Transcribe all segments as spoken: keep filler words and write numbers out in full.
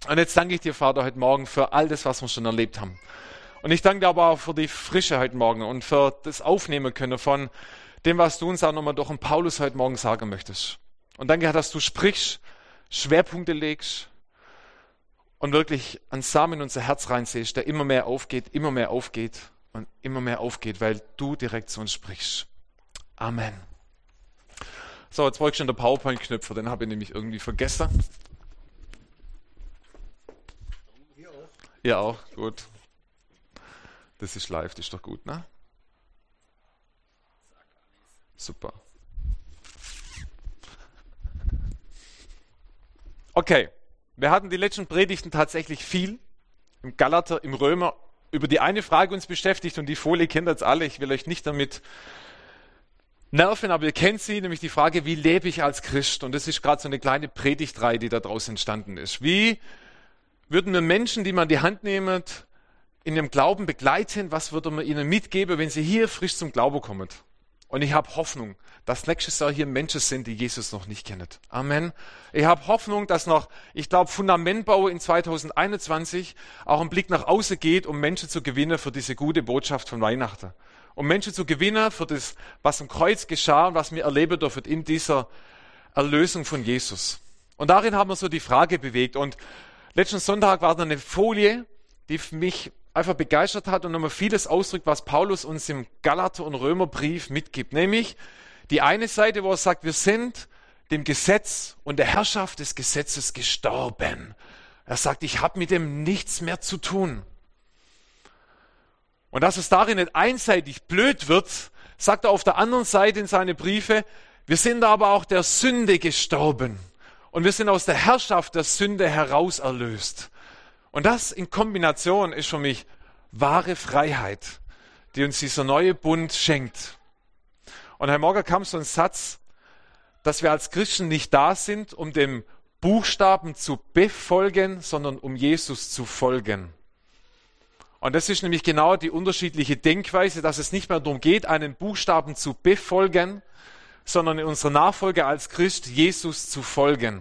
Und jetzt danke ich dir, Vater, heute Morgen für all das, was wir schon erlebt haben. Und ich danke dir aber auch für die Frische heute Morgen und für das Aufnehmen können von dem, was du uns auch nochmal durch den Paulus heute Morgen sagen möchtest. Und danke, Herr, dass du sprichst, Schwerpunkte legst und wirklich einen Samen in unser Herz reinsiehst, der immer mehr aufgeht, immer mehr aufgeht und immer mehr aufgeht, weil du direkt zu uns sprichst. Amen. So, jetzt brauche ich schon den PowerPoint-Knöpfer, den habe ich nämlich irgendwie vergessen. Ihr auch. Ihr auch, gut. Das ist live, das ist doch gut, ne? Super. Okay, wir hatten die letzten Predigten tatsächlich viel im Galater, im Römer über die eine Frage uns beschäftigt und die Folie kennt ihr jetzt alle. Ich will euch nicht damit nerven, aber ihr kennt sie, nämlich die Frage, wie lebe ich als Christ? Und das ist gerade so eine kleine Predigtreihe, die daraus entstanden ist. Wie würden wir Menschen, die man in die Hand nehmen, in ihrem Glauben begleiten? Was würde man ihnen mitgeben, wenn sie hier frisch zum Glauben kommen? Und ich habe Hoffnung, dass nächstes Jahr hier Menschen sind, die Jesus noch nicht kennen. Amen. Ich habe Hoffnung, dass noch, ich glaube, Fundamentbau in zwanzig einundzwanzig auch ein Blick nach außen geht, um Menschen zu gewinnen für diese gute Botschaft von Weihnachten. Um Menschen zu gewinnen für das, was am Kreuz geschah und was wir erleben dürfen in dieser Erlösung von Jesus. Und darin haben wir so die Frage bewegt. Und letzten Sonntag war da eine Folie, die mich einfach begeistert hat und nochmal vieles ausdrückt, was Paulus uns im Galater- und Römerbrief mitgibt. Nämlich die eine Seite, wo er sagt, wir sind dem Gesetz und der Herrschaft des Gesetzes gestorben. Er sagt, ich habe mit dem nichts mehr zu tun. Und dass es darin nicht einseitig blöd wird, sagt er auf der anderen Seite in seine Briefe, wir sind aber auch der Sünde gestorben. Und wir sind aus der Herrschaft der Sünde heraus erlöst. Und das in Kombination ist für mich wahre Freiheit, die uns dieser neue Bund schenkt. Und heute Morgen kam so ein Satz, dass wir als Christen nicht da sind, um dem Buchstaben zu befolgen, sondern um Jesus zu folgen. Und das ist nämlich genau die unterschiedliche Denkweise, dass es nicht mehr darum geht, einen Buchstaben zu befolgen, sondern in unserer Nachfolge als Christ Jesus zu folgen.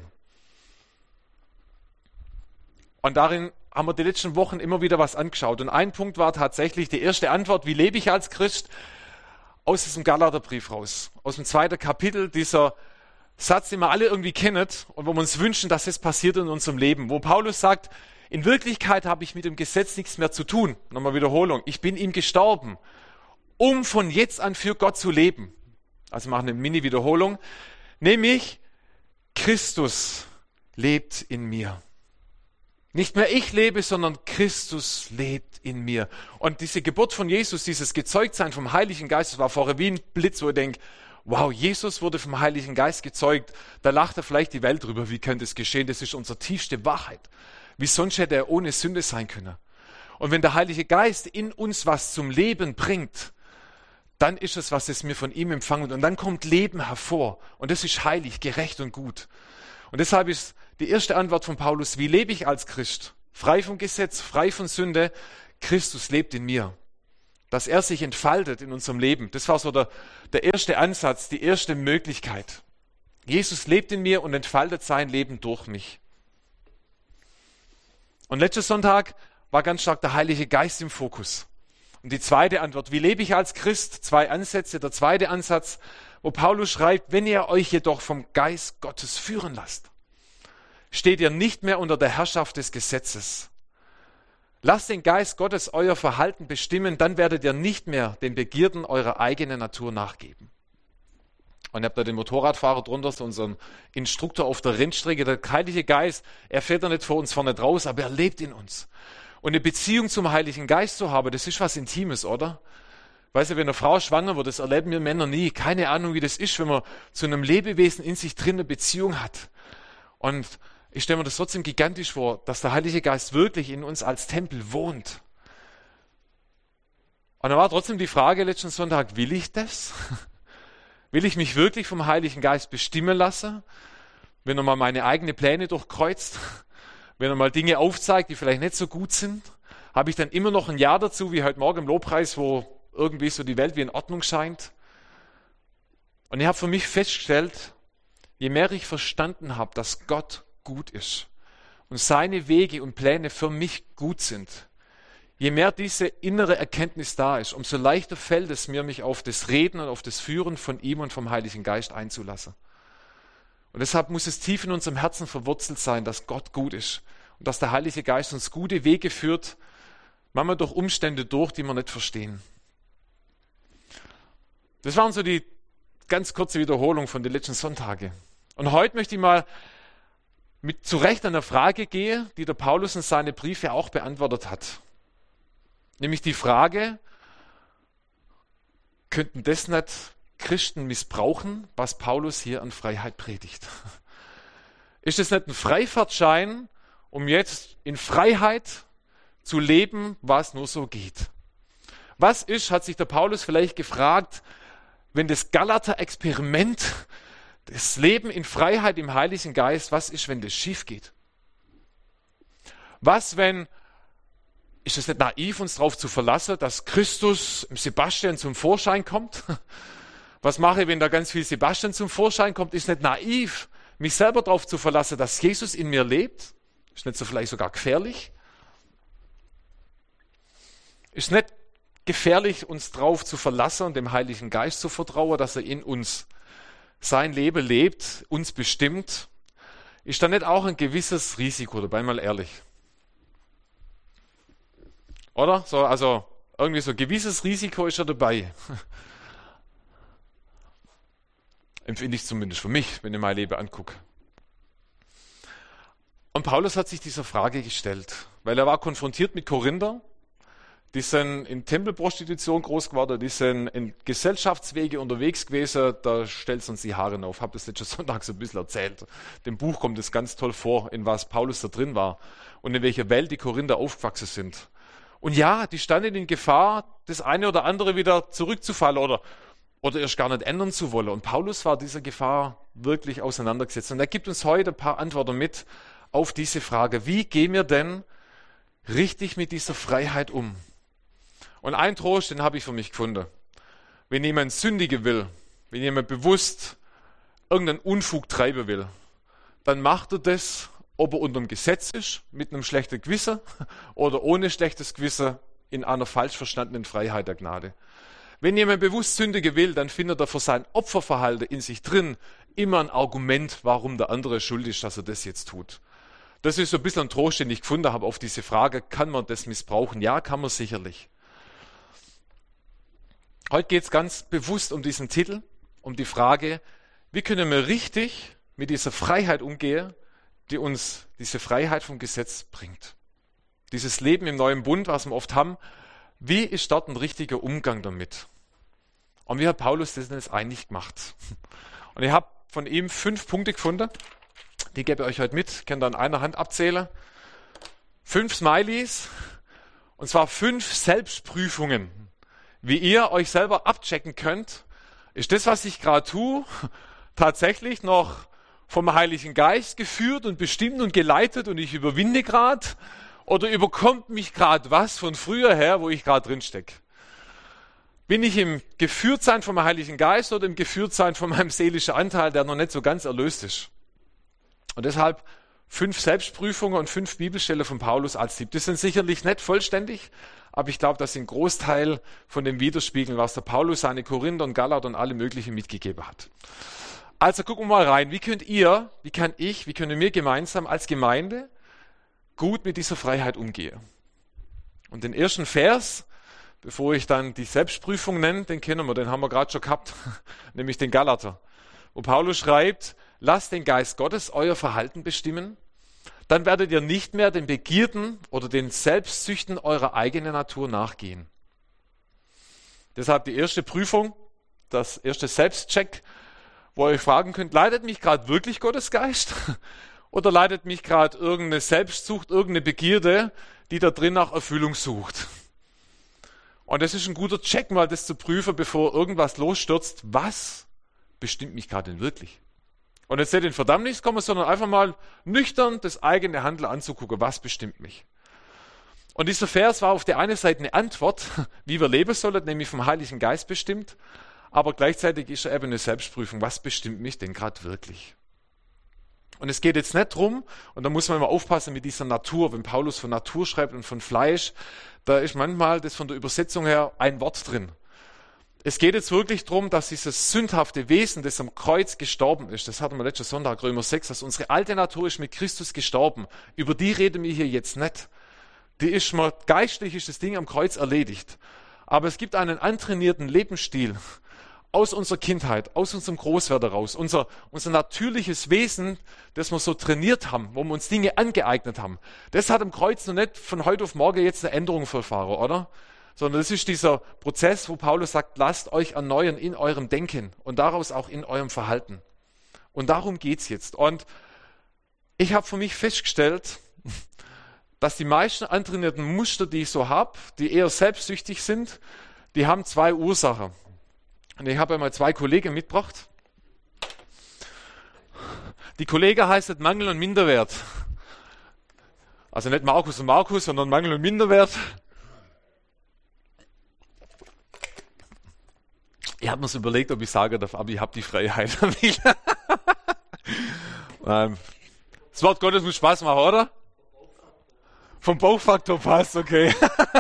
Und darin haben wir die letzten Wochen immer wieder was angeschaut. Und ein Punkt war tatsächlich die erste Antwort, wie lebe ich als Christ, aus diesem Galaterbrief raus. Aus dem zweiten Kapitel, dieser Satz, den wir alle irgendwie kennen und wo wir uns wünschen, dass es passiert in unserem Leben. Wo Paulus sagt, in Wirklichkeit habe ich mit dem Gesetz nichts mehr zu tun. Nochmal Wiederholung. Ich bin ihm gestorben, um von jetzt an für Gott zu leben. Also machen eine Mini-Wiederholung. Nämlich, Christus lebt in mir. Nicht mehr ich lebe, sondern Christus lebt in mir. Und diese Geburt von Jesus, dieses Gezeugtsein vom Heiligen Geist, das war vorher wie ein Blitz, wo ich denke, wow, Jesus wurde vom Heiligen Geist gezeugt. Da lacht er vielleicht die Welt drüber, wie könnte es geschehen? Das ist unsere tiefste Wahrheit. Wie sonst hätte er ohne Sünde sein können? Und wenn der Heilige Geist in uns was zum Leben bringt, dann ist es, was es mir von ihm empfangen. Und dann kommt Leben hervor. Und das ist heilig, gerecht und gut. Und deshalb ist die erste Antwort von Paulus, wie lebe ich als Christ? Frei vom Gesetz, frei von Sünde. Christus lebt in mir. Dass er sich entfaltet in unserem Leben. Das war so der, der erste Ansatz, die erste Möglichkeit. Jesus lebt in mir und entfaltet sein Leben durch mich. Und letzten Sonntag war ganz stark der Heilige Geist im Fokus. Und die zweite Antwort, wie lebe ich als Christ? Zwei Ansätze. Der zweite Ansatz, wo Paulus schreibt, wenn ihr euch jedoch vom Geist Gottes führen lasst, steht ihr nicht mehr unter der Herrschaft des Gesetzes. Lasst den Geist Gottes euer Verhalten bestimmen, dann werdet ihr nicht mehr den Begierden eurer eigenen Natur nachgeben. Und ihr habt da den Motorradfahrer drunter, so unseren Instruktor auf der Rennstrecke. Der Heilige Geist, er fährt ja nicht vor uns vorne draus, aber er lebt in uns. Und eine Beziehung zum Heiligen Geist zu haben, das ist was Intimes, oder? Weißt du, wenn eine Frau schwanger wird, das erleben wir Männer nie. Keine Ahnung, wie das ist, wenn man zu einem Lebewesen in sich drin eine Beziehung hat. Und ich stelle mir das trotzdem gigantisch vor, dass der Heilige Geist wirklich in uns als Tempel wohnt. Und da war trotzdem die Frage letzten Sonntag, will ich das? Will ich mich wirklich vom Heiligen Geist bestimmen lassen? Wenn er mal meine eigenen Pläne durchkreuzt? Wenn er mal Dinge aufzeigt, die vielleicht nicht so gut sind? Habe ich dann immer noch ein Ja dazu, wie heute Morgen im Lobpreis, wo irgendwie so die Welt wie in Ordnung scheint? Und ich habe für mich festgestellt, je mehr ich verstanden habe, dass Gott gut ist und seine Wege und Pläne für mich gut sind, je mehr diese innere Erkenntnis da ist, umso leichter fällt es mir, mich auf das Reden und auf das Führen von ihm und vom Heiligen Geist einzulassen. Und deshalb muss es tief in unserem Herzen verwurzelt sein, dass Gott gut ist und dass der Heilige Geist uns gute Wege führt, manchmal durch Umstände durch, die wir nicht verstehen. Das waren so die ganz kurze Wiederholung von den letzten Sonntagen. Und heute möchte ich mal mit zurecht einer Frage gehen, die der Paulus in seine Briefe auch beantwortet hat. Nämlich die Frage, könnten das nicht Christen missbrauchen, was Paulus hier an Freiheit predigt? Ist es nicht ein Freifahrtschein, um jetzt in Freiheit zu leben, was nur so geht? Was ist, hat sich der Paulus vielleicht gefragt, wenn das Galater-Experiment, das Leben in Freiheit im Heiligen Geist, was ist, wenn das schief geht? Was, wenn, ist es nicht naiv, uns darauf zu verlassen, dass Christus im Sebastian zum Vorschein kommt? Was mache ich, wenn da ganz viel Sebastian zum Vorschein kommt? Ist nicht naiv, mich selber darauf zu verlassen, dass Jesus in mir lebt? Ist nicht so vielleicht sogar gefährlich? Ist nicht gefährlich, uns darauf zu verlassen und dem Heiligen Geist zu vertrauen, dass er in uns sein Leben lebt, uns bestimmt? Ist da nicht auch ein gewisses Risiko dabei, mal ehrlich? Oder? So, also irgendwie so ein gewisses Risiko ist ja dabei. Empfinde ich zumindest für mich, wenn ich mein Leben angucke. Und Paulus hat sich dieser Frage gestellt, weil er war konfrontiert mit Korinther, die sind in Tempelprostitution groß geworden, die sind in Gesellschaftswege unterwegs gewesen, da stellt uns die Haare auf. Ich habe das letzten Sonntag so ein bisschen erzählt. Dem Buch kommt es ganz toll vor, in was Paulus da drin war und in welcher Welt die Korinther aufgewachsen sind. Und ja, die standen in Gefahr, das eine oder andere wieder zurückzufallen oder oder erst gar nicht ändern zu wollen. Und Paulus war dieser Gefahr wirklich auseinandergesetzt. Und er gibt uns heute ein paar Antworten mit auf diese Frage. Wie gehen wir denn richtig mit dieser Freiheit um? Und einen Trost, den habe ich für mich gefunden. Wenn jemand sündigen will, wenn jemand bewusst irgendeinen Unfug treiben will, dann macht er das, ob er unter dem Gesetz ist, mit einem schlechten Gewissen oder ohne schlechtes Gewissen in einer falsch verstandenen Freiheit der Gnade. Wenn jemand bewusst sündigen will, dann findet er für sein Opferverhalten in sich drin immer ein Argument, warum der andere schuld ist, dass er das jetzt tut. Das ist so ein bisschen ein Trost, den ich gefunden habe auf diese Frage, kann man das missbrauchen? Ja, kann man sicherlich. Heute geht es ganz bewusst um diesen Titel, um die Frage, wie können wir richtig mit dieser Freiheit umgehen, die uns diese Freiheit vom Gesetz bringt. Dieses Leben im neuen Bund, was wir oft haben, wie ist dort ein richtiger Umgang damit? Und wie hat Paulus das denn jetzt eigentlich gemacht? Und ich habe von ihm fünf Punkte gefunden, die gebe ich euch heute mit, könnt ihr an einer Hand abzählen. Fünf Smileys, und zwar fünf Selbstprüfungen, wie ihr euch selber abchecken könnt, ist das, was ich gerade tue, tatsächlich noch vom Heiligen Geist geführt und bestimmt und geleitet und ich überwinde gerade, oder überkommt mich gerade was von früher her, wo ich gerade drin stecke? Bin ich im Geführtsein vom Heiligen Geist oder im Geführtsein von meinem seelischen Anteil, der noch nicht so ganz erlöst ist? Und deshalb fünf Selbstprüfungen und fünf Bibelstellen von Paulus als Tipp. Das sind sicherlich nicht vollständig, aber ich glaube, dass sie einen Großteil von dem widerspiegeln, was der Paulus seine Korinther und Galater und alle möglichen mitgegeben hat. Also gucken wir mal rein. Wie könnt ihr, wie kann ich, wie können wir gemeinsam als Gemeinde gut mit dieser Freiheit umgehen? Und den ersten Vers, bevor ich dann die Selbstprüfung nenne, den kennen wir, den haben wir gerade schon gehabt, nämlich den Galater, wo Paulus schreibt, lasst den Geist Gottes euer Verhalten bestimmen, dann werdet ihr nicht mehr den Begierden oder den Selbstsüchten eurer eigenen Natur nachgehen. Deshalb die erste Prüfung, das erste Selbstcheck, wo ihr euch fragen könnt, leitet mich gerade wirklich Gottes Geist? Oder leitet mich gerade irgendeine Selbstsucht, irgendeine Begierde, die da drin nach Erfüllung sucht? Und das ist ein guter Check, mal das zu prüfen, bevor irgendwas losstürzt. Was bestimmt mich gerade denn wirklich? Und jetzt nicht in Verdammnis kommen, sondern einfach mal nüchtern das eigene Handeln anzugucken. Was bestimmt mich? Und dieser Vers war auf der einen Seite eine Antwort, wie wir leben sollen, nämlich vom Heiligen Geist bestimmt. Aber gleichzeitig ist er eben eine Selbstprüfung. Was bestimmt mich denn gerade wirklich? Und es geht jetzt nicht drum, und da muss man immer aufpassen mit dieser Natur, wenn Paulus von Natur schreibt und von Fleisch, da ist manchmal das von der Übersetzung her ein Wort drin. Es geht jetzt wirklich darum, dass dieses sündhafte Wesen, das am Kreuz gestorben ist, das hatten wir letzten Sonntag, Römer sechs, dass unsere alte Natur ist mit Christus gestorben. Über die reden wir hier jetzt nicht. Die ist mal, geistlich ist das Ding am Kreuz erledigt. Aber es gibt einen antrainierten Lebensstil aus unserer Kindheit, aus unserem Großwerden raus, unser, unser natürliches Wesen, das wir so trainiert haben, wo wir uns Dinge angeeignet haben. Das hat am Kreuz noch nicht von heute auf morgen jetzt eine Änderung vollfahren, oder? Sondern das ist dieser Prozess, wo Paulus sagt, lasst euch erneuern in eurem Denken und daraus auch in eurem Verhalten. Und darum geht's jetzt. Und ich habe für mich festgestellt, dass die meisten antrainierten Muster, die ich so habe, die eher selbstsüchtig sind, die haben zwei Ursachen. Und ich habe einmal zwei Kollegen mitgebracht. Die Kollege heißt Mangel und Minderwert. Also nicht Markus und Markus, sondern Mangel und Minderwert. Ich habe mir so überlegt, ob ich sagen darf, aber ich habe die Freiheit. ähm, das Wort Gottes muss Spaß machen, oder? Vom Bauchfaktor passt, okay.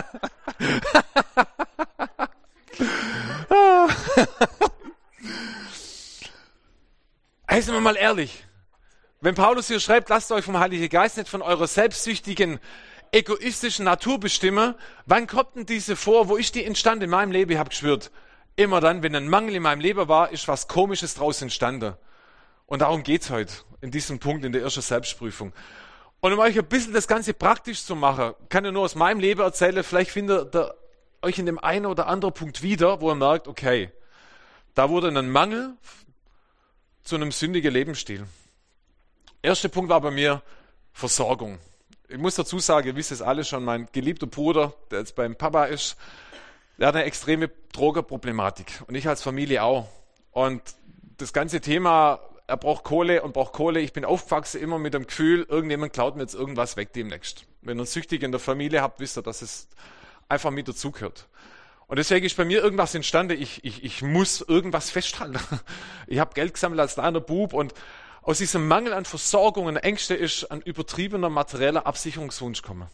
Hey, sind wir mal ehrlich. Wenn Paulus hier schreibt, lasst euch vom Heiligen Geist nicht von eurer selbstsüchtigen, egoistischen Natur bestimmen, wann kommt denn diese vor? Wo ist die entstanden in meinem Leben? Ich habe gespürt, immer dann, wenn ein Mangel in meinem Leben war, ist was Komisches draus entstanden. Und darum geht's heute, in diesem Punkt, in der ersten Selbstprüfung. Und um euch ein bisschen das Ganze praktisch zu machen, kann ich nur aus meinem Leben erzählen, vielleicht findet ihr euch in dem einen oder anderen Punkt wieder, wo ihr merkt, okay, da wurde ein Mangel zu einem sündigen Lebensstil. Erster Punkt war bei mir Versorgung. Ich muss dazu sagen, ihr wisst es alle schon, mein geliebter Bruder, der jetzt beim Papa ist, der hat eine extreme Drogenproblematik und ich als Familie auch. Und das ganze Thema, er braucht Kohle und braucht Kohle. Ich bin aufgewachsen immer mit dem Gefühl, irgendjemand klaut mir jetzt irgendwas weg demnächst. Wenn ihr einen Süchtigen in der Familie habt, wisst ihr, dass es einfach mit dazugehört. Und deswegen ist bei mir irgendwas entstanden, ich, ich, ich muss irgendwas festhalten. Ich habe Geld gesammelt als kleiner Bub und aus diesem Mangel an Versorgung und Ängste ist ein übertriebener materieller Absicherungswunsch gekommen.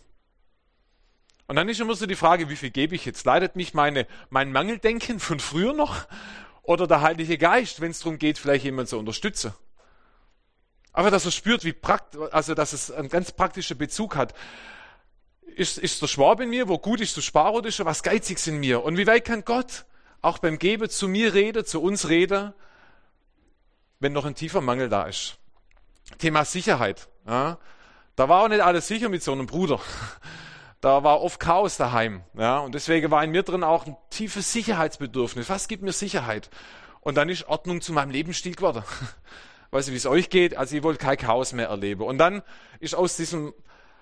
Und dann ist immer so die Frage, wie viel gebe ich jetzt? Leidet mich meine, mein Mangeldenken von früher noch? Oder der Heilige Geist, wenn es darum geht, vielleicht jemanden zu unterstützen? Aber dass er spürt, wie prakt, also dass es einen ganz praktischen Bezug hat. Ist, ist der Schwab in mir, wo gut ist, zu sparen, oder ist schon was Geiziges in mir? Und wie weit kann Gott auch beim Geben zu mir reden, zu uns reden, wenn noch ein tiefer Mangel da ist? Thema Sicherheit. Ja? Da war auch nicht alles sicher mit so einem Bruder. Da war oft Chaos daheim. Ja? Und deswegen war in mir drin auch ein tiefes Sicherheitsbedürfnis. Was gibt mir Sicherheit? Und dann ist Ordnung zu meinem Lebensstil geworden. Weiß ich, wie es euch geht? Also ich wollte kein Chaos mehr erleben. Und dann ist aus diesem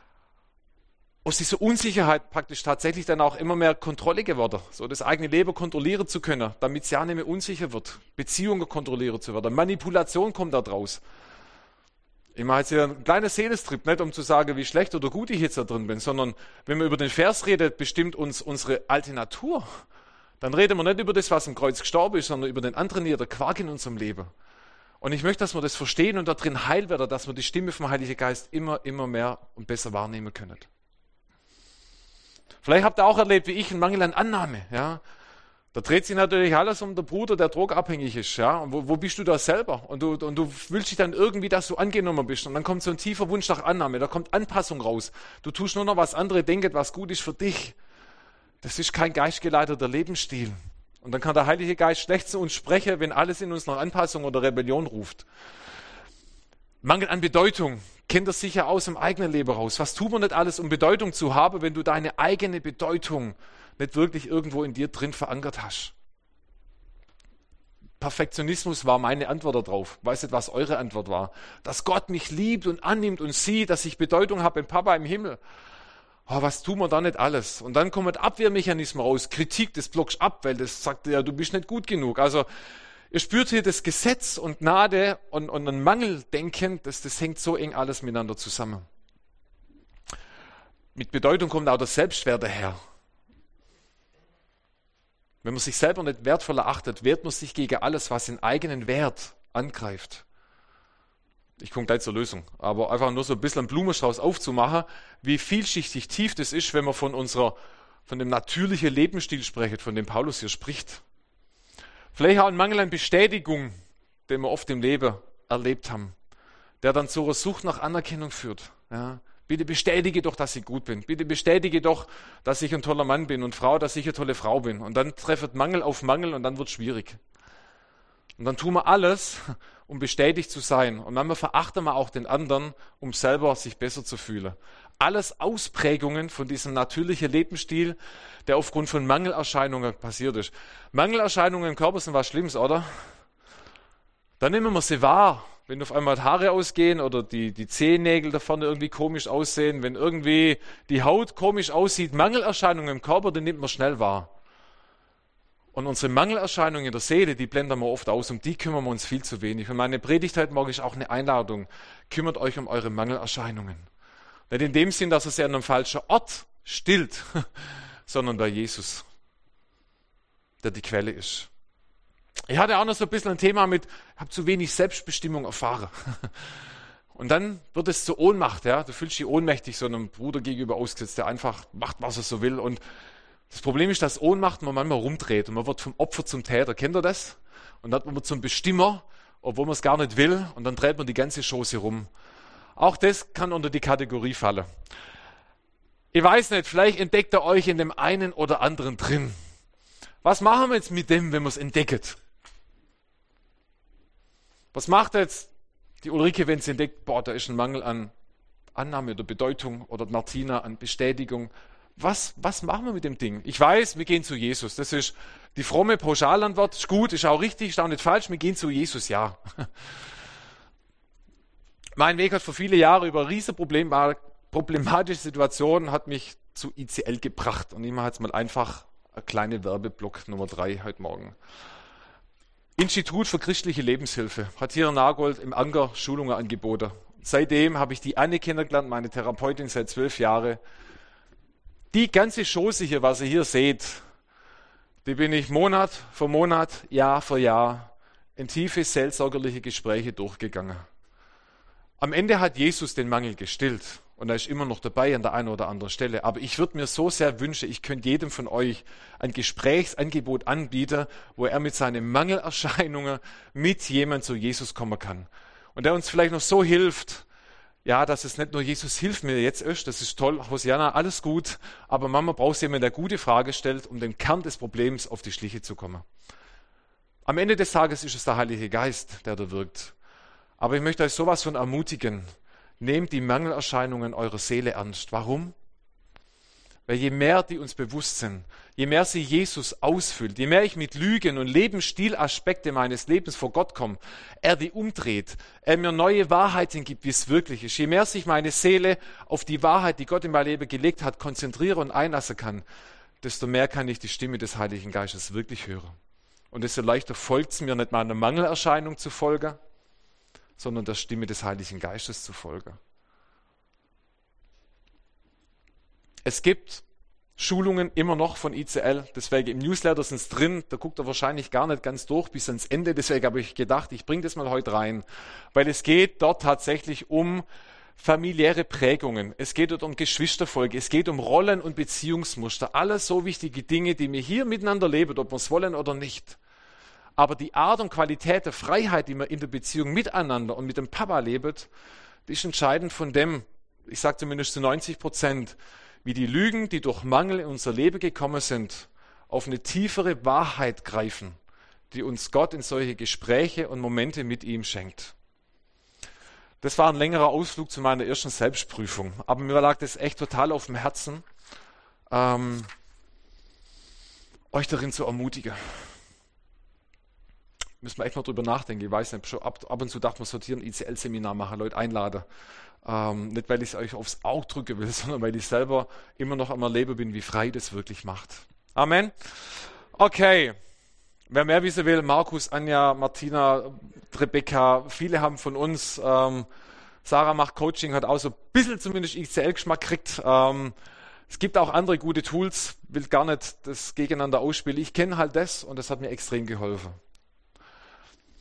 aus dieser Unsicherheit praktisch tatsächlich dann auch immer mehr Kontrolle geworden. So das eigene Leben kontrollieren zu können, damit es ja nicht mehr unsicher wird. Beziehungen kontrollieren zu werden. Manipulation kommt da draus. Ich mache jetzt hier ein kleiner Seelenstrip, nicht um zu sagen, wie schlecht oder gut ich jetzt da drin bin, sondern wenn man über den Vers redet, bestimmt uns unsere alte Natur. Dann reden wir nicht über das, was am Kreuz gestorben ist, sondern über den antrainierten Quark in unserem Leben. Und ich möchte, dass wir das verstehen und da drin heil werden, dass wir die Stimme vom Heiligen Geist immer, immer mehr und besser wahrnehmen können. Vielleicht habt ihr auch erlebt, wie ich, einen Mangel an Annahme. Ja? Da dreht sich natürlich alles um den Bruder, der drogabhängig ist. Ja? Und wo, wo bist du da selber? Und du, und du willst dich dann irgendwie, dass du angenommen bist. Und dann kommt so ein tiefer Wunsch nach Annahme. Da kommt Anpassung raus. Du tust nur noch, was andere denken, was gut ist für dich. Das ist kein geistgeleiteter Lebensstil. Und dann kann der Heilige Geist schlecht zu uns sprechen, wenn alles in uns nach Anpassung oder Rebellion ruft. Mangel an Bedeutung. Kennt das sicher aus im eigenen Leben raus. Was tun wir nicht alles, um Bedeutung zu haben, wenn du deine eigene Bedeutung nicht wirklich irgendwo in dir drin verankert hast? Perfektionismus war meine Antwort darauf. Weiß nicht, was eure Antwort war. Dass Gott mich liebt und annimmt und sieht, dass ich Bedeutung habe im Papa im Himmel. Oh, was tun wir da nicht alles? Und dann kommen Abwehrmechanismen raus. Kritik, das blockst ab, weil das sagt ja, du bist nicht gut genug. Also ihr spürt hier das Gesetz und Gnade und, und ein Mangeldenken, das, das hängt so eng alles miteinander zusammen. Mit Bedeutung kommt auch der Selbstwert daher. Wenn man sich selber nicht wertvoller achtet, wehrt man sich gegen alles, was den eigenen Wert angreift. Ich komme gleich zur Lösung. Aber einfach nur so ein bisschen einen Blumenstrauß aufzumachen, wie vielschichtig tief das ist, wenn man von unserer, von dem natürlichen Lebensstil spricht, von dem Paulus hier spricht. Vielleicht auch ein Mangel an Bestätigung, den wir oft im Leben erlebt haben, der dann zu einer Sucht nach Anerkennung führt. Ja. Bitte bestätige doch, dass ich gut bin. Bitte bestätige doch, dass ich ein toller Mann bin und Frau, dass ich eine tolle Frau bin. Und dann trifft Mangel auf Mangel und dann wird es schwierig. Und dann tun wir alles, um bestätigt zu sein. Und manchmal verachten wir auch den anderen, um selber sich besser zu fühlen. Alles Ausprägungen von diesem natürlichen Lebensstil, der aufgrund von Mangelerscheinungen passiert ist. Mangelerscheinungen im Körper sind was Schlimmes, oder? Dann nehmen wir sie wahr. Wenn auf einmal die Haare ausgehen oder die, die Zehennägel da vorne irgendwie komisch aussehen, wenn irgendwie die Haut komisch aussieht, Mangelerscheinungen im Körper, dann nimmt man schnell wahr. Und unsere Mangelerscheinungen in der Seele, die blenden wir oft aus, um die kümmern wir uns viel zu wenig. Und meine Predigt heute Morgen ist auch eine Einladung. Kümmert euch um eure Mangelerscheinungen. Nicht in dem Sinn, dass es ja an einem falschen Ort stillt, sondern bei Jesus, der die Quelle ist. Ich hatte auch noch so ein bisschen ein Thema mit, ich habe zu wenig Selbstbestimmung erfahren. Und dann wird es zur Ohnmacht. Ja? Du fühlst dich ohnmächtig so einem Bruder gegenüber ausgesetzt, der einfach macht, was er so will. Und das Problem ist, dass Ohnmacht man manchmal rumdreht und man wird vom Opfer zum Täter. Kennt ihr das? Und dann wird man zum Bestimmer, obwohl man es gar nicht will. Und dann dreht man die ganze Chose rum. Auch das kann unter die Kategorie fallen. Ich weiß nicht, vielleicht entdeckt ihr euch in dem einen oder anderen drin. Was machen wir jetzt mit dem, wenn wir es entdecken? Was macht jetzt die Ulrike, wenn sie entdeckt, boah, da ist ein Mangel an Annahme oder Bedeutung, oder Martina an Bestätigung? Was, was machen wir mit dem Ding? Ich weiß, wir gehen zu Jesus. Das ist die fromme Pauschalantwort. Ist gut, ist auch richtig, ist auch nicht falsch. Wir gehen zu Jesus, ja. Mein Weg hat vor viele Jahre über riesige problematische Situationen hat mich zu I C L gebracht. Und ich mache jetzt mal einfach eine kleine Werbeblock Nummer drei heute Morgen. Institut für christliche Lebenshilfe hat hier in Nagold im Anker Schulungen angeboten. Seitdem habe ich die Anne kennengelernt, meine Therapeutin seit zwölf Jahren. Die ganze Chose hier, was ihr hier seht, die bin ich Monat für Monat, Jahr für Jahr in tiefe seelsorgerliche Gespräche durchgegangen. Am Ende hat Jesus den Mangel gestillt und er ist immer noch dabei an der einen oder anderen Stelle. Aber ich würde mir so sehr wünschen, ich könnte jedem von euch ein Gesprächsangebot anbieten, wo er mit seinen Mangelerscheinungen mit jemand zu Jesus kommen kann. Und der uns vielleicht noch so hilft, ja, dass es nicht nur Jesus hilft mir jetzt ist, das ist toll, Hosianna, alles gut, aber Mama braucht jemanden, der gute Frage stellt, um den Kern des Problems auf die Schliche zu kommen. Am Ende des Tages ist es der Heilige Geist, der da wirkt. Aber ich möchte euch sowas von ermutigen. Nehmt die Mangelerscheinungen eurer Seele ernst. Warum? Weil je mehr die uns bewusst sind, je mehr sie Jesus ausfüllt, je mehr ich mit Lügen und Lebensstilaspekte meines Lebens vor Gott komme, er die umdreht, er mir neue Wahrheiten gibt, wie es wirklich ist, je mehr sich meine Seele auf die Wahrheit, die Gott in mein Leben gelegt hat, konzentriere und einlassen kann, desto mehr kann ich die Stimme des Heiligen Geistes wirklich hören. Und desto leichter folgt es mir, nicht meiner Mangelerscheinung zu folgen, sondern der Stimme des Heiligen Geistes zu folgen. Es gibt Schulungen immer noch von I C L, deswegen im Newsletter sind es drin, da guckt er wahrscheinlich gar nicht ganz durch bis ans Ende, deswegen habe ich gedacht, ich bringe das mal heute rein, weil es geht dort tatsächlich um familiäre Prägungen, es geht dort um Geschwisterfolge, es geht um Rollen- und Beziehungsmuster, alles so wichtige Dinge, die wir hier miteinander leben, ob wir es wollen oder nicht. Aber die Art und Qualität der Freiheit, die man in der Beziehung miteinander und mit dem Papa lebt, die ist entscheidend von dem, ich sage zumindest zu neunzig Prozent, wie die Lügen, die durch Mangel in unser Leben gekommen sind, auf eine tiefere Wahrheit greifen, die uns Gott in solche Gespräche und Momente mit ihm schenkt. Das war ein längerer Ausflug zu meiner ersten Selbstprüfung, aber mir lag das echt total auf dem Herzen, ähm, euch darin zu ermutigen. Müssen wir echt mal drüber nachdenken. Ich weiß nicht, schon ab, ab und zu dachte man, sortieren, I C L-Seminar machen, Leute einladen. Ähm, nicht, weil ich es euch aufs Auge drücken will, sondern weil ich selber immer noch am Erleben bin, wie frei das wirklich macht. Amen. Okay. Wer mehr wissen will, Markus, Anja, Martina, Rebecca, viele haben von uns, ähm, Sarah macht Coaching, hat auch so ein bisschen zumindest I C L-Geschmack gekriegt. Ähm, es gibt auch andere gute Tools, will gar nicht das gegeneinander ausspielen. Ich kenne halt das und das hat mir extrem geholfen.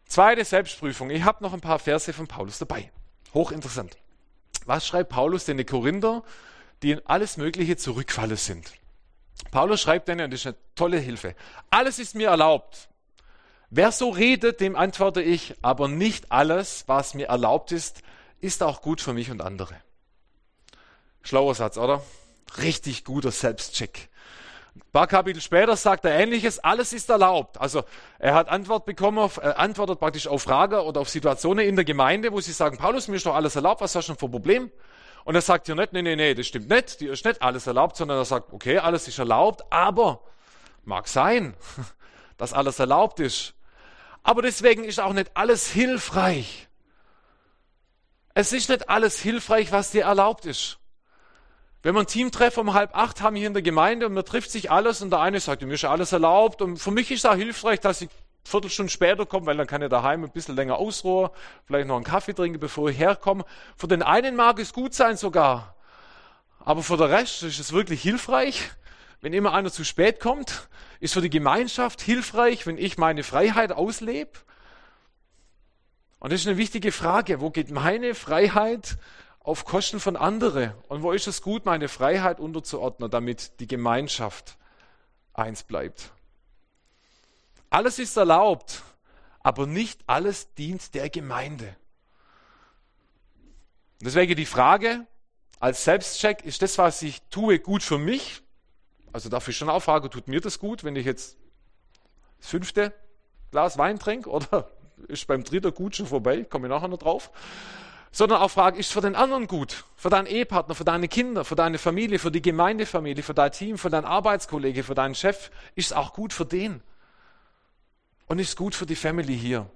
Zweite Selbstprüfung. Ich habe noch ein paar Verse von Paulus dabei. Hochinteressant. Was schreibt Paulus den Korinther, die in alles Mögliche zurückfallen sind? Paulus schreibt denen, und das ist eine tolle Hilfe, alles ist mir erlaubt. Wer so redet, dem antworte ich, aber nicht alles, was mir erlaubt ist, ist auch gut für mich und andere. Schlauer Satz, oder? Richtig guter Selbstcheck. Ein paar Kapitel später sagt er Ähnliches, alles ist erlaubt. Also er hat Antwort bekommen, auf, äh, antwortet praktisch auf Fragen oder auf Situationen in der Gemeinde, wo sie sagen, Paulus, mir ist doch alles erlaubt, was hast du denn für ein Problem? Und er sagt hier nicht, nee, nee, nee, das stimmt nicht, dir ist nicht alles erlaubt, sondern er sagt, okay, alles ist erlaubt, aber mag sein, dass alles erlaubt ist. Aber deswegen ist auch nicht alles hilfreich. Es ist nicht alles hilfreich, was dir erlaubt ist. Wenn wir ein Teamtreff um halb acht haben hier in der Gemeinde und man trifft sich alles und der eine sagt, mir ist alles erlaubt und für mich ist es auch hilfreich, dass ich eine Viertelstunde später komme, weil dann kann ich daheim ein bisschen länger ausruhen, vielleicht noch einen Kaffee trinken, bevor ich herkomme. Für den einen mag es gut sein sogar, aber für den Rest ist es wirklich hilfreich, wenn immer einer zu spät kommt, ist für die Gemeinschaft hilfreich, wenn ich meine Freiheit auslebe. Und das ist eine wichtige Frage, wo geht meine Freiheit auf Kosten von anderen? Und wo ist es gut, meine Freiheit unterzuordnen, damit die Gemeinschaft eins bleibt? Alles ist erlaubt, aber nicht alles dient der Gemeinde. Deswegen die Frage als Selbstcheck, ist das, was ich tue, gut für mich? Also darf ich schon auch fragen, tut mir das gut, wenn ich jetzt das fünfte Glas Wein trinke? Oder ist beim dritten gut schon vorbei? Komme ich nachher noch drauf. Sondern auch fragen, ist es für den anderen gut? Für deinen Ehepartner, für deine Kinder, für deine Familie, für die Gemeindefamilie, für dein Team, für deinen Arbeitskollege, für deinen Chef? Ist es auch gut für den? Und ist es gut für die Family hier?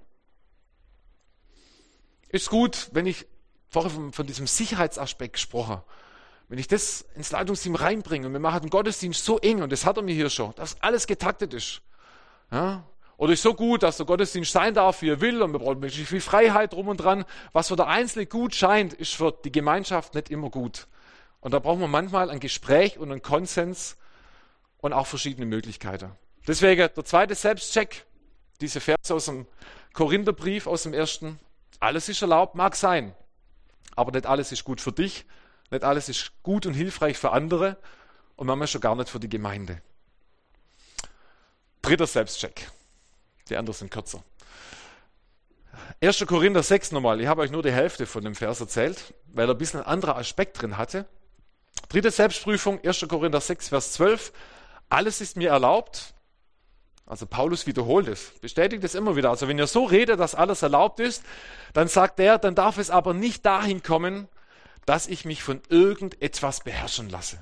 Ist es gut, wenn ich vorher von, von diesem Sicherheitsaspekt gesprochen habe, wenn ich das ins Leitungsteam reinbringe und wir machen den Gottesdienst so eng, und das hat er mir hier schon, dass alles getaktet ist. Ja? Oder ist so gut, dass der Gottesdienst sein darf, wie er will, und wir brauchen wirklich viel Freiheit drum und dran. Was für der Einzelne gut scheint, ist für die Gemeinschaft nicht immer gut. Und da brauchen wir manchmal ein Gespräch und einen Konsens und auch verschiedene Möglichkeiten. Deswegen der zweite Selbstcheck, diese Verse aus dem Korintherbrief, aus dem ersten. Alles ist erlaubt, mag sein, aber nicht alles ist gut für dich. Nicht alles ist gut und hilfreich für andere und manchmal schon gar nicht für die Gemeinde. Dritter Selbstcheck. Die anderen sind kürzer. erster Korinther sechs nochmal. Ich habe euch nur die Hälfte von dem Vers erzählt, weil er ein bisschen einen anderen Aspekt drin hatte. Dritte Selbstprüfung, erster Korinther sechs, Vers zwölf. Alles ist mir erlaubt. Also Paulus wiederholt es, bestätigt es immer wieder. Also wenn ihr so redet, dass alles erlaubt ist, dann sagt er, dann darf es aber nicht dahin kommen, dass ich mich von irgendetwas beherrschen lasse.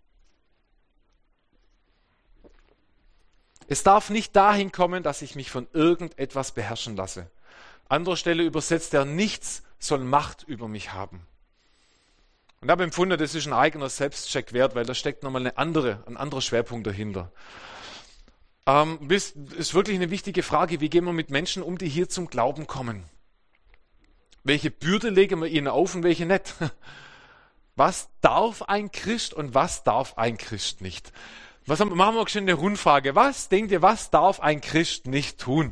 Es darf nicht dahin kommen, dass ich mich von irgendetwas beherrschen lasse. Andere Stelle übersetzt er, nichts soll Macht über mich haben. Und ich habe empfunden, das ist ein eigener Selbstcheck wert, weil da steckt nochmal eine andere, ein anderer Schwerpunkt dahinter. Ähm, das ist wirklich eine wichtige Frage, wie gehen wir mit Menschen um, die hier zum Glauben kommen? Welche Bürde legen wir ihnen auf und welche nicht? Was darf ein Christ und was darf ein Christ nicht? Was haben, machen wir schon eine Rundfrage. Was denkt ihr, was darf ein Christ nicht tun?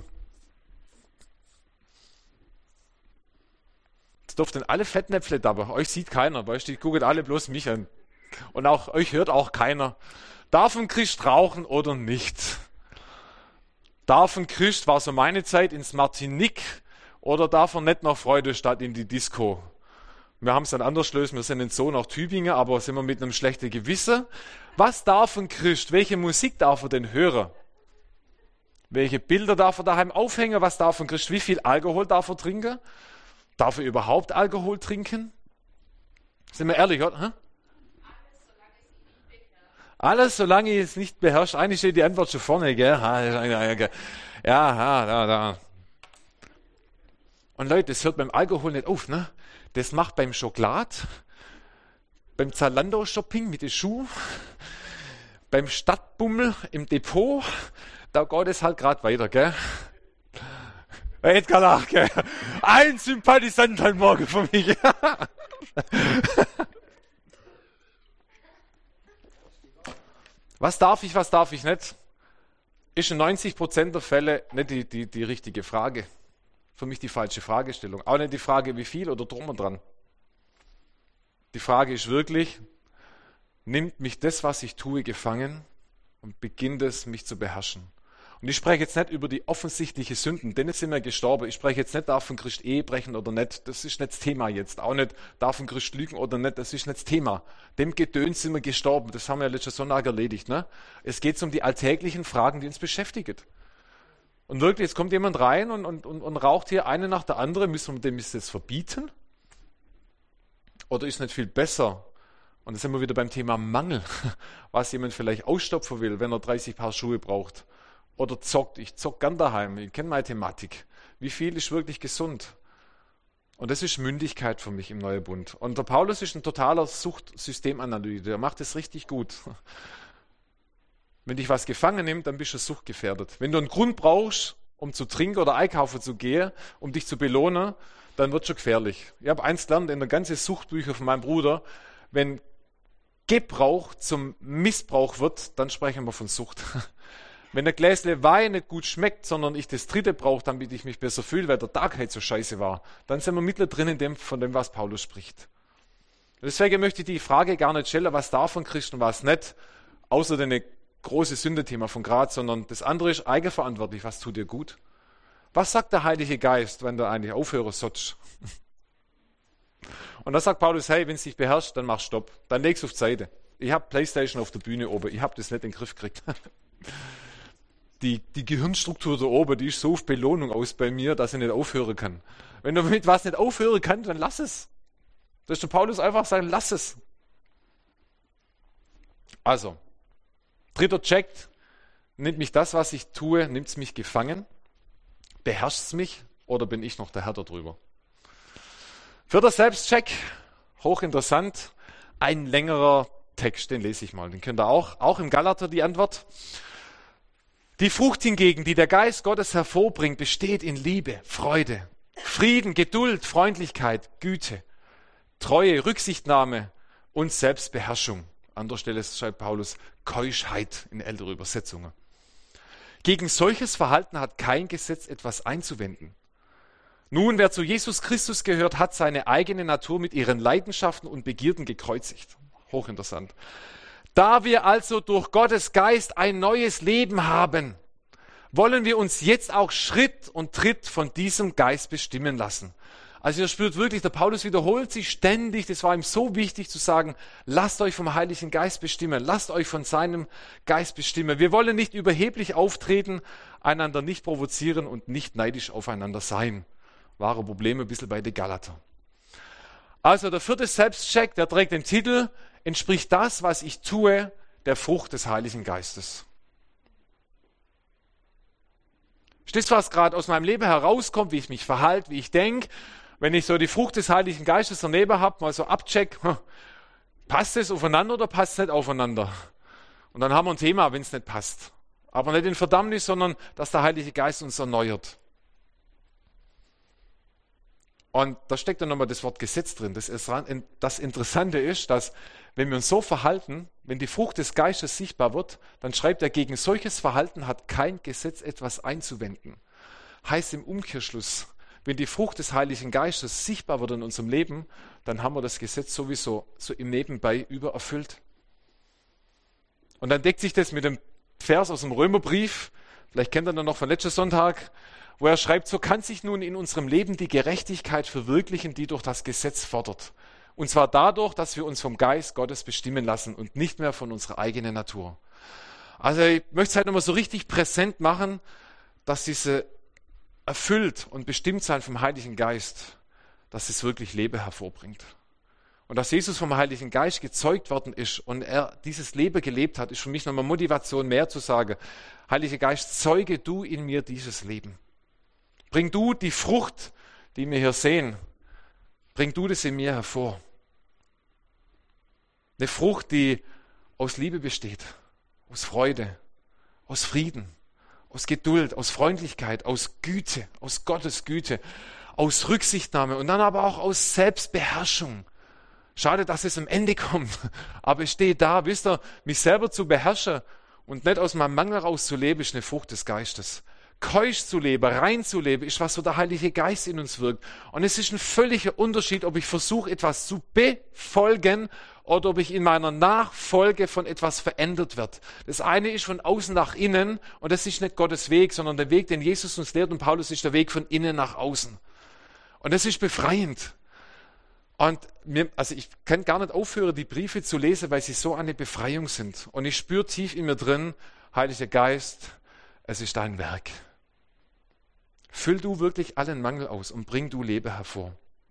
Jetzt durften alle Fettnäpfle da, aber euch sieht keiner, weißt du, die gucken alle bloß mich an. Und auch euch hört auch keiner. Darf ein Christ rauchen oder nicht? Darf ein Christ, war so meine Zeit, ins Martinique oder darf er nicht nach Freudestadt in die Disco? Wir haben es dann anders gelöst, wir sind nicht so nach Tübingen, aber sind wir mit einem schlechten Gewissen. Was darf ein Christ? Welche Musik darf er denn hören? Welche Bilder darf er daheim aufhängen? Was darf ein Christ? Wie viel Alkohol darf er trinken? Darf er überhaupt Alkohol trinken? Sind wir ehrlich, oder? Hm? Alles, solange ich es nicht beherrscht. Eigentlich steht die Antwort schon vorne, gell? Ja, ja, da, da. Und Leute, das hört beim Alkohol nicht auf, ne? Das macht beim Schokolade, beim Zalando-Shopping mit den Schuhen, beim Stadtbummel im Depot, da geht es halt gerade weiter, gell? Edgar lach, gell? Ein Sympathisant heute Morgen für mich. Was darf ich, was darf ich nicht? Ist in neunzig Prozent der Fälle nicht die, die, die richtige Frage. für mich die falsche Fragestellung. Auch nicht die Frage, wie viel oder drum und dran. Die Frage ist wirklich, nimmt mich das, was ich tue, gefangen und beginnt es, mich zu beherrschen. Und ich spreche jetzt nicht über die offensichtlichen Sünden, denen sind wir gestorben. Ich spreche jetzt nicht, darf ein Christ Ehe brechen oder nicht. Das ist nicht das Thema jetzt. Auch nicht, darf ein Christ lügen oder nicht. Das ist nicht das Thema. Dem Gedöns sind wir gestorben. Das haben wir ja letzten Sonntag erledigt. Ne? Es geht um die alltäglichen Fragen, die uns beschäftigen. Und wirklich, jetzt kommt jemand rein und, und, und, und raucht hier eine nach der anderen. Müssen wir dem jetzt verbieten? Oder ist es nicht viel besser? Und da sind wir wieder beim Thema Mangel. Was jemand vielleicht ausstopfen will, wenn er dreißig Paar Schuhe braucht. Oder zockt. Ich zock gern daheim. Ich kenne meine Thematik. Wie viel ist wirklich gesund? Und das ist Mündigkeit für mich im Neuen Bund. Und der Paulus ist ein totaler Suchtsystemanalytiker. Der macht das richtig gut. Wenn dich was gefangen nimmt, dann bist du suchtgefährdet. Wenn du einen Grund brauchst, um zu trinken oder einkaufen zu gehen, um dich zu belohnen, dann wird es schon gefährlich. Ich habe eins gelernt in der ganzen Suchtbücher von meinem Bruder. Wenn Gebrauch zum Missbrauch wird, dann sprechen wir von Sucht. Wenn der Gläsle Wein nicht gut schmeckt, sondern ich das dritte brauche, damit ich mich besser fühle, weil der Tag halt so scheiße war, dann sind wir mittendrin in dem, von dem, was Paulus spricht. Deswegen möchte ich die Frage gar nicht stellen, was darf ein Christ und was nicht, außer den große Sündethema von Graz, sondern das andere ist eigenverantwortlich. Was tut dir gut? Was sagt der Heilige Geist, wenn du eigentlich aufhören sollst? Und da sagt Paulus, hey, wenn es dich beherrscht, dann mach Stopp. Dann leg's auf die Seite. Ich habe Playstation auf der Bühne oben. Ich habe das nicht in den Griff gekriegt. Die, die Gehirnstruktur da oben, die ist so auf Belohnung aus bei mir, dass ich nicht aufhören kann. Wenn du mit was nicht aufhören kannst, dann lass es. Das ist der Paulus einfach sagen, lass es. Also, dritter Check. Nimmt mich das, was ich tue, nimmt es mich gefangen? Beherrscht es mich oder bin ich noch der Herr darüber? Vierter Selbstcheck, hochinteressant, ein längerer Text, den lese ich mal, den könnt ihr auch, auch im Galater die Antwort. Die Frucht hingegen, die der Geist Gottes hervorbringt, besteht in Liebe, Freude, Frieden, Geduld, Freundlichkeit, Güte, Treue, Rücksichtnahme und Selbstbeherrschung. An anderer Stelle schreibt Paulus Keuschheit in älteren Übersetzungen. Gegen solches Verhalten hat kein Gesetz etwas einzuwenden. Nun, wer zu Jesus Christus gehört, hat seine eigene Natur mit ihren Leidenschaften und Begierden gekreuzigt. Hochinteressant. Da wir also durch Gottes Geist ein neues Leben haben, wollen wir uns jetzt auch Schritt und Tritt von diesem Geist bestimmen lassen. Also ihr spürt wirklich, der Paulus wiederholt sich ständig, das war ihm so wichtig zu sagen, lasst euch vom Heiligen Geist bestimmen, lasst euch von seinem Geist bestimmen. Wir wollen nicht überheblich auftreten, einander nicht provozieren und nicht neidisch aufeinander sein. Wahre Probleme ein bisschen bei den Galater. Also der vierte Selbstcheck, der trägt den Titel, entspricht das, was ich tue, der Frucht des Heiligen Geistes. Ist das, was gerade aus meinem Leben herauskommt, wie ich mich verhalte, wie ich denke, wenn ich so die Frucht des Heiligen Geistes daneben habe, mal so abcheck, passt es aufeinander oder passt es nicht aufeinander? Und dann haben wir ein Thema, wenn es nicht passt. Aber nicht in Verdammnis, sondern dass der Heilige Geist uns erneuert. Und da steckt dann nochmal das Wort Gesetz drin. Das, ist, das Interessante ist, dass wenn wir uns so verhalten, wenn die Frucht des Geistes sichtbar wird, dann schreibt er, gegen solches Verhalten hat kein Gesetz etwas einzuwenden. Heißt im Umkehrschluss, wenn die Frucht des Heiligen Geistes sichtbar wird in unserem Leben, dann haben wir das Gesetz sowieso so im Nebenbei übererfüllt. Und dann deckt sich das mit dem Vers aus dem Römerbrief, vielleicht kennt ihr den noch von letzten Sonntag, wo er schreibt, so kann sich nun in unserem Leben die Gerechtigkeit verwirklichen, die durch das Gesetz fordert. Und zwar dadurch, dass wir uns vom Geist Gottes bestimmen lassen und nicht mehr von unserer eigenen Natur. Also ich möchte es halt nochmal so richtig präsent machen, dass diese erfüllt und bestimmt sein vom Heiligen Geist, dass es wirklich Leben hervorbringt. Und dass Jesus vom Heiligen Geist gezeugt worden ist und er dieses Leben gelebt hat, ist für mich nochmal Motivation mehr zu sagen, Heiliger Geist, zeuge du in mir dieses Leben. Bring du die Frucht, die wir hier sehen, bring du das in mir hervor. Eine Frucht, die aus Liebe besteht, aus Freude, aus Frieden, aus Geduld, aus Freundlichkeit, aus Güte, aus Gottes Güte, aus Rücksichtnahme und dann aber auch aus Selbstbeherrschung. Schade, dass es am Ende kommt, aber ich stehe da, wisst ihr, mich selber zu beherrschen und nicht aus meinem Mangel rauszuleben, ist eine Frucht des Geistes. Keusch zu leben, rein zu leben, ist, was so der Heilige Geist in uns wirkt. Und es ist ein völliger Unterschied, ob ich versuche, etwas zu befolgen oder ob ich in meiner Nachfolge von etwas verändert werde. Das eine ist von außen nach innen und das ist nicht Gottes Weg, sondern der Weg, den Jesus uns lehrt und Paulus ist der Weg von innen nach außen. Und das ist befreiend. Und mir, also ich kann gar nicht aufhören, die Briefe zu lesen, weil sie so eine Befreiung sind. Und ich spüre tief in mir drin, Heiliger Geist, es ist dein Werk. Füll du wirklich allen Mangel aus und bring du Leben hervor.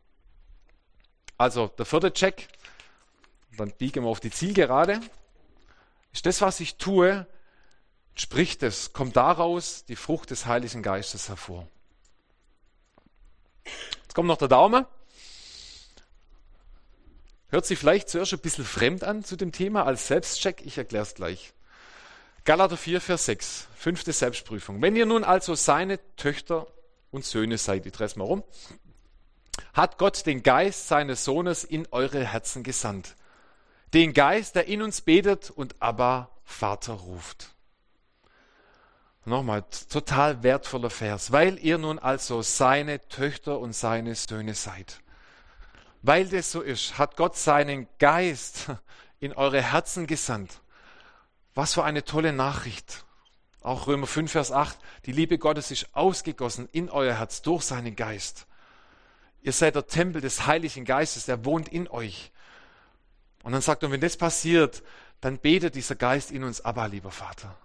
Also der vierte Check, dann biegen wir auf die Zielgerade. Ist das, was ich tue, spricht es, kommt daraus die Frucht des Heiligen Geistes hervor. Jetzt kommt noch der Daumen. Hört sich vielleicht zuerst ein bisschen fremd an zu dem Thema als Selbstcheck, ich erkläre es gleich. Galater vier, Vers sechs, fünfte Selbstprüfung. Wenn ihr nun also seine Töchter und Söhne seid, ich drehe es mal rum, hat Gott den Geist seines Sohnes in eure Herzen gesandt. Den Geist, der in uns betet und Abba, Vater ruft. Nochmal, total wertvoller Vers. Weil ihr nun also seine Töchter und seine Söhne seid. Weil das so ist, hat Gott seinen Geist in eure Herzen gesandt. Was für eine tolle Nachricht. Auch Römer fünf, Vers acht. Die Liebe Gottes ist ausgegossen in euer Herz durch seinen Geist. Ihr seid der Tempel des Heiligen Geistes, der wohnt in euch. Und dann sagt er, wenn das passiert, dann betet dieser Geist in uns, Abba, lieber Vater.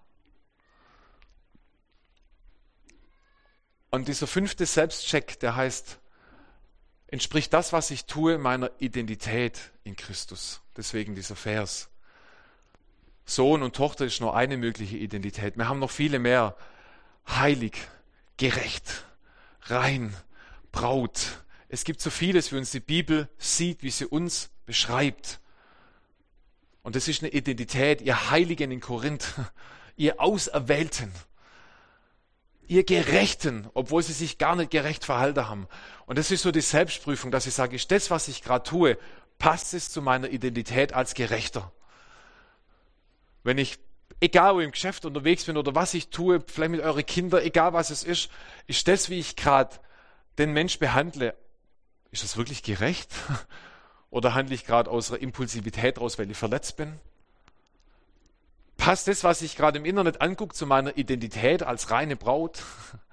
Und dieser fünfte Selbstcheck, der heißt, entspricht das, was ich tue, meiner Identität in Christus. Deswegen dieser Vers. Sohn und Tochter ist nur eine mögliche Identität. Wir haben noch viele mehr. Heilig, gerecht, rein, Braut. Es gibt so vieles, wie uns die Bibel sieht, wie sie uns beschreibt. Und das ist eine Identität, ihr Heiligen in Korinth, ihr Auserwählten, ihr Gerechten, obwohl sie sich gar nicht gerecht verhalten haben. Und das ist so die Selbstprüfung, dass ich sage, ist das, was ich gerade tue, passt es zu meiner Identität als Gerechter? Wenn ich, egal wo im Geschäft unterwegs bin oder was ich tue, vielleicht mit euren Kindern, egal was es ist, ist das, wie ich gerade den Mensch behandle, ist das wirklich gerecht? Oder handle ich gerade aus einer Impulsivität raus, weil ich verletzt bin? Passt das, was ich gerade im Internet angucke, zu meiner Identität als reine Braut?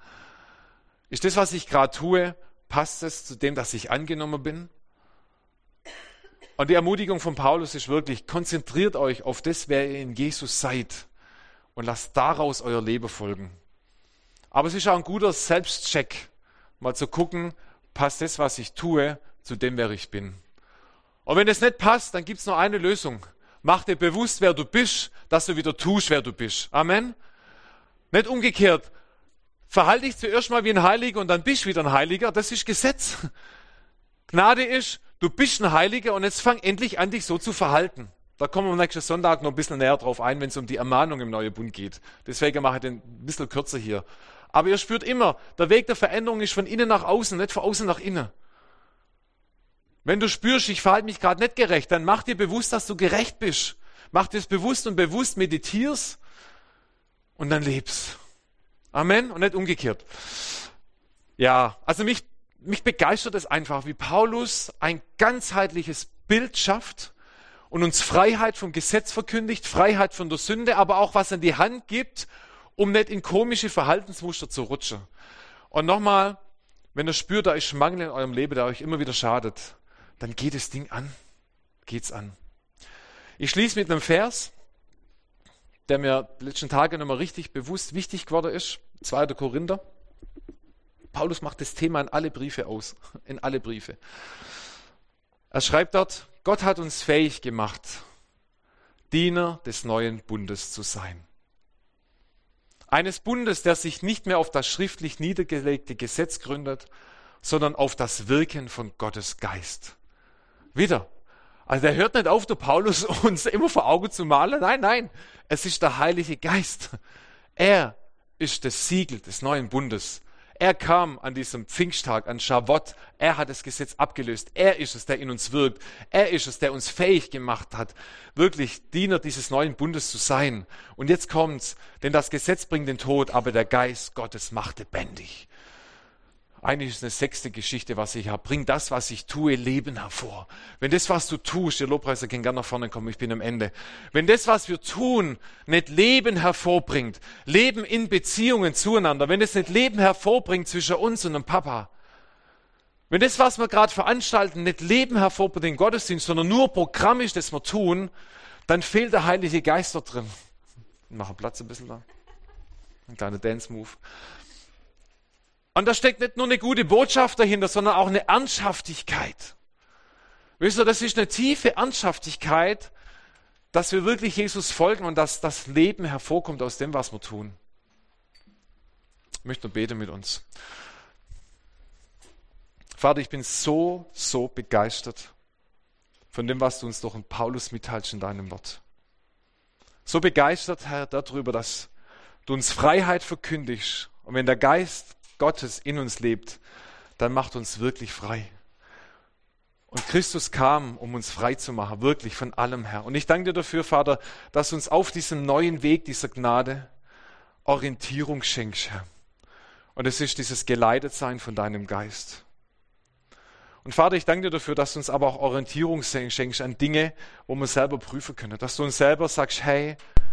Ist das, was ich gerade tue, passt es zu dem, dass ich angenommen bin? Und die Ermutigung von Paulus ist wirklich, konzentriert euch auf das, wer ihr in Jesus seid und lasst daraus euer Leben folgen. Aber es ist auch ein guter Selbstcheck, mal zu gucken, passt das, was ich tue, zu dem, wer ich bin. Und wenn das nicht passt, dann gibt es nur eine Lösung. Mach dir bewusst, wer du bist, dass du wieder tust, wer du bist. Amen. Nicht umgekehrt. Verhalte dich zuerst mal wie ein Heiliger und dann bist du wieder ein Heiliger. Das ist Gesetz. Gnade ist, du bist ein Heiliger und jetzt fang endlich an, dich so zu verhalten. Da kommen wir am nächsten Sonntag noch ein bisschen näher drauf ein, wenn es um die Ermahnung im Neuen Bund geht. Deswegen mache ich den ein bisschen kürzer hier. Aber ihr spürt immer, der Weg der Veränderung ist von innen nach außen, nicht von außen nach innen. Wenn du spürst, ich verhalte mich gerade nicht gerecht, dann mach dir bewusst, dass du gerecht bist. Mach dir das bewusst und bewusst, meditierst und dann lebst. Amen und nicht umgekehrt. Ja, also mich, mich begeistert es einfach, wie Paulus ein ganzheitliches Bild schafft und uns Freiheit vom Gesetz verkündigt, Freiheit von der Sünde, aber auch was an die Hand gibt, um nicht in komische Verhaltensmuster zu rutschen. Und nochmal, wenn ihr spürt, da ist Mangel in eurem Leben, der euch immer wieder schadet, dann geht das Ding an. Geht's an. Ich schließe mit einem Vers, der mir die letzten Tage nochmal richtig bewusst wichtig geworden ist. zweiter Korinther. Paulus macht das Thema in alle Briefe aus. In alle Briefe. Er schreibt dort, Gott hat uns fähig gemacht, Diener des neuen Bundes zu sein. Eines Bundes, der sich nicht mehr auf das schriftlich niedergelegte Gesetz gründet, sondern auf das Wirken von Gottes Geist. Wieder. Also der hört nicht auf, der Paulus, uns immer vor Augen zu malen. Nein, nein. Es ist der Heilige Geist. Er ist das Siegel des neuen Bundes. Er kam an diesem Pfingsttag, an Schavot. Er hat das Gesetz abgelöst. Er ist es, der in uns wirkt. Er ist es, der uns fähig gemacht hat, wirklich Diener dieses neuen Bundes zu sein. Und jetzt kommt's, denn das Gesetz bringt den Tod, aber der Geist Gottes macht lebendig. Eigentlich ist es eine sechste Geschichte, was ich habe. Bring das, was ich tue, Leben hervor. Wenn das, was du tust, der Lobpreiser kann gerne nach vorne kommen, ich bin am Ende. Wenn das, was wir tun, nicht Leben hervorbringt, Leben in Beziehungen zueinander, wenn es nicht Leben hervorbringt zwischen uns und dem Papa, wenn das, was wir gerade veranstalten, nicht Leben hervorbringt in Gottesdienst, sondern nur Programm ist, das wir tun, dann fehlt der Heilige Geist dort drin. Ich mache Platz ein bisschen da. Ein kleiner Dance-Move. Und da steckt nicht nur eine gute Botschaft dahinter, sondern auch eine Ernsthaftigkeit. Wisst ihr, das ist eine tiefe Ernsthaftigkeit, dass wir wirklich Jesus folgen und dass das Leben hervorkommt aus dem, was wir tun. Ich möchte noch beten mit uns. Vater, ich bin so, so begeistert von dem, was du uns durch den Paulus mitteilst in deinem Wort. So begeistert, Herr, darüber, dass du uns Freiheit verkündigst. Und wenn der Geist Gottes in uns lebt, dann macht uns wirklich frei. Und Christus kam, um uns frei zu machen, wirklich von allem, Herr. Und ich danke dir dafür, Vater, dass du uns auf diesem neuen Weg dieser Gnade Orientierung schenkst, Herr. Und es ist dieses Geleitetsein von deinem Geist. Und Vater, ich danke dir dafür, dass du uns aber auch Orientierung schenkst an Dinge, wo wir selber prüfen können. Dass du uns selber sagst, hey,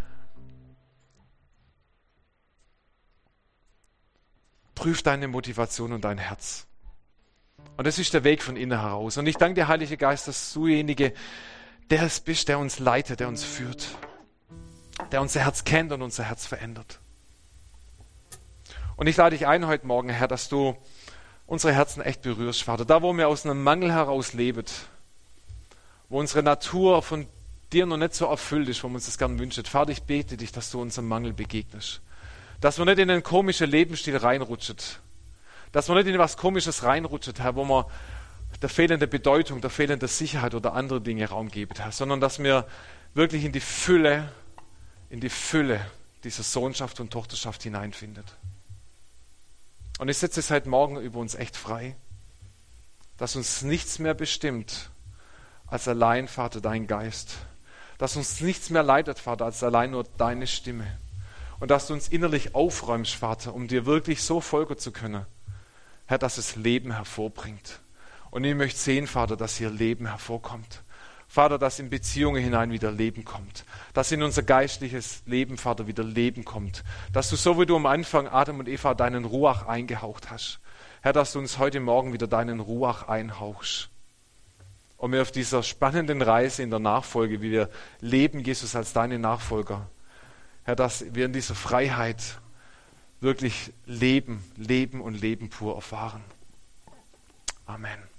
prüf deine Motivation und dein Herz. Und das ist der Weg von innen heraus. Und ich danke dir, Heiliger Geist, dass du derjenige, der es bist, der uns leitet, der uns führt, der unser Herz kennt und unser Herz verändert. Und ich lade dich ein heute Morgen, Herr, dass du unsere Herzen echt berührst, Vater. Da, wo wir aus einem Mangel heraus leben, wo unsere Natur von dir noch nicht so erfüllt ist, wo wir uns das gern wünschen. Vater, ich bete dich, dass du unserem Mangel begegnest. Dass wir nicht in einen komischen Lebensstil reinrutschen. Dass wir nicht in was Komisches reinrutschen, Herr, wo wir der fehlenden Bedeutung, der fehlenden Sicherheit oder andere Dinge Raum geben, Herr. Sondern dass wir wirklich in die Fülle, in die Fülle dieser Sohnschaft und Tochterschaft hineinfindet. Und ich setze es heute Morgen über uns echt frei, dass uns nichts mehr bestimmt als allein, Vater, dein Geist. Dass uns nichts mehr leitet, Vater, als allein nur deine Stimme. Und dass du uns innerlich aufräumst, Vater, um dir wirklich so folgen zu können, Herr, dass es Leben hervorbringt. Und ich möchte sehen, Vater, dass hier Leben hervorkommt. Vater, dass in Beziehungen hinein wieder Leben kommt. Dass in unser geistliches Leben, Vater, wieder Leben kommt. Dass du, so wie du am Anfang Adam und Eva deinen Ruach eingehaucht hast, Herr, dass du uns heute Morgen wieder deinen Ruach einhauchst. Und wir auf dieser spannenden Reise in der Nachfolge, wie wir leben, Jesus, als deine Nachfolger, Herr, dass wir in dieser Freiheit wirklich leben, leben und Leben pur erfahren. Amen.